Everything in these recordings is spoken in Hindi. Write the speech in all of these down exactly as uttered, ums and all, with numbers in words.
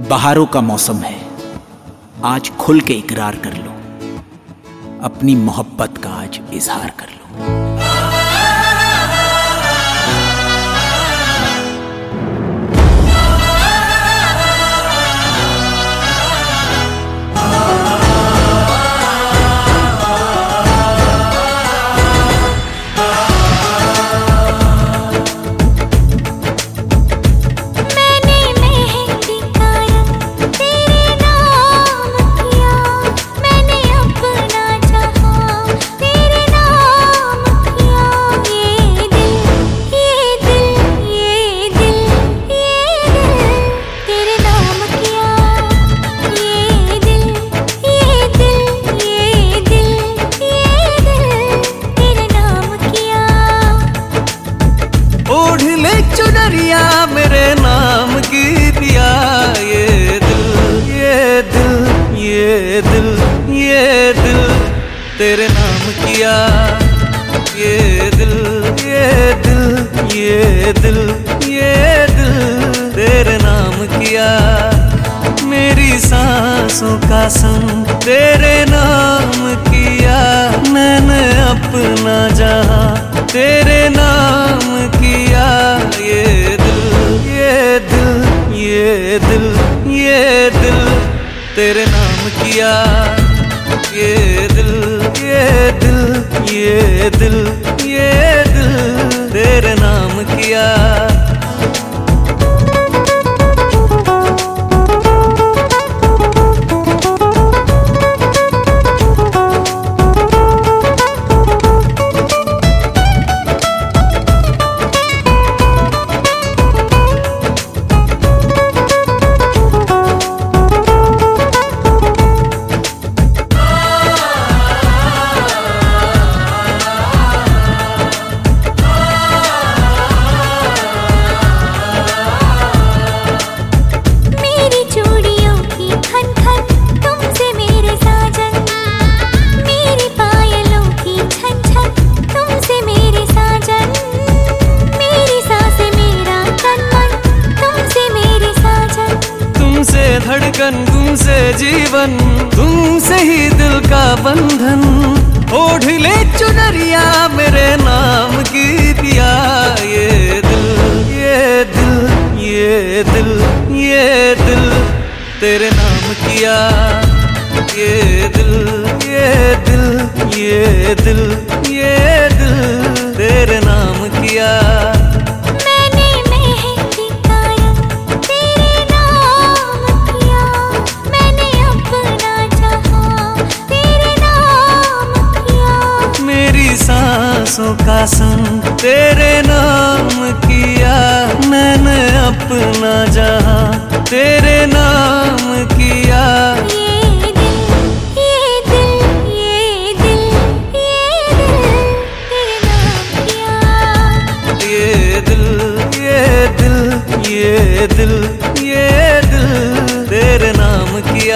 बहारों का मौसम है, आज खुल के इकरार कर लो, अपनी मोहब्बत का आज इजहार कर लो। चुनरिया मेरे नाम की पिया, ये दिल ये दिल ये दिल ये दिल तेरे नाम किया। ये दिल ये दिल ये दिल ये दिल तेरे नाम किया। मेरी सांसों का संग तेरे नाम किया। मैंने अपना जहां तेरे नाम किया। ये दिल ये दिल ये दिल ये दिल तेरे नाम किया। ये दिल ये दिल ये दिल ये दिल तेरे नाम किया। धड़कन तुमसे जीवन, तुमसे ही दिल का बंधन। ओढ़ ले चुनरिया मेरे नाम की पिया। ये दिल ये दिल ये दिल ये दिल तेरे नाम किया। ये दिल ये दिल ये दिल ये दिल तेरे नाम किया। सांसों का संग तेरे नाम किया। मैंने अपना जहां तेरे नाम किया। ये दिल ये दिल ये दिल ये दिल तेरे नाम किया। ये दिल ये दिल ये दिल ये दिल तेरे नाम किया।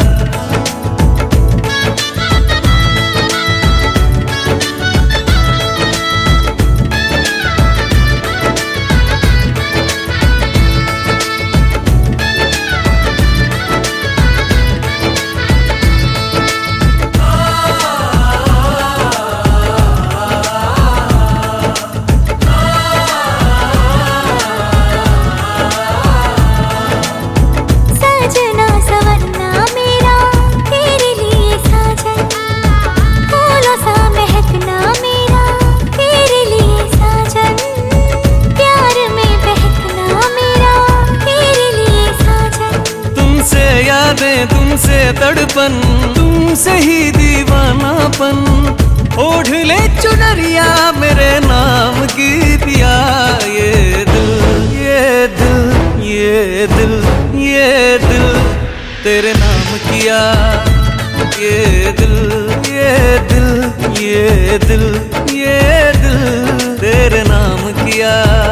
तुमसे तड़पन, तुमसे ही दीवानापन। ओढ़ ले चुनरिया मेरे नाम की पिया। ये दिल ये दिल ये दिल ये दिल तेरे नाम किया। ये दिल ये दिल ये दिल ये दिल तेरे नाम किया।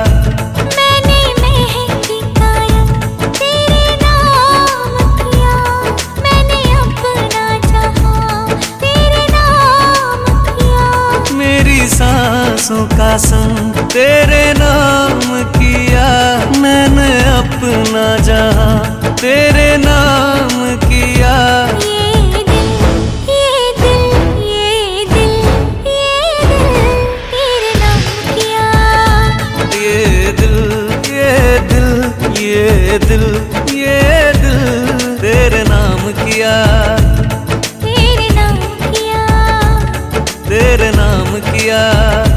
सांसों का संग तेरे नाम किया। मैंने अपना जहां तेरे नाम किया। ये दिल ये दिल ये दिल ये दिल तेरे नाम किया। ये दिल ये दिल ये दिल ये दिल तेरे नाम किया। तेरे नाम किया। तेरे नाम किया।